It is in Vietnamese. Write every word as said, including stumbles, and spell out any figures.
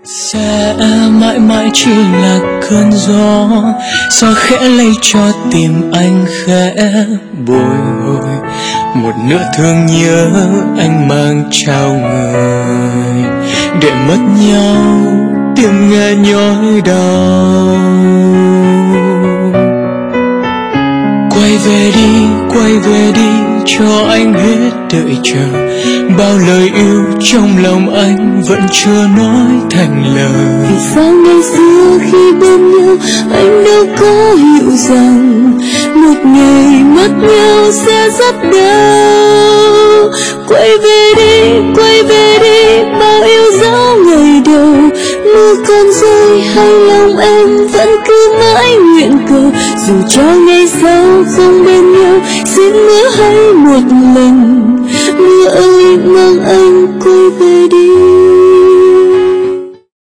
Sẽ mãi mãi chỉ là cơn gió, gió khẽ lay cho tim anh khẽ bồi hồi. Một nửa thương nhớ anh mang trao người, để mất nhau tim nghe nhói đau. Quay về đi, quay về đi, cho anh hết đợi chờ. Bao lời yêu trong lòng anh vẫn chưa nói thành lời. Vì sao ngày xưa khi bên nhau anh đâu có hiểu rằng một ngày mất nhau sẽ rất đau. Quay về đi, quay về đi, bao yêu dấu ngày đầu. Mưa còn rơi hay lòng em vẫn cứ mãi nguyện cầu. Dù cho ngày sau không bên nhau, xin hứa hãy một lần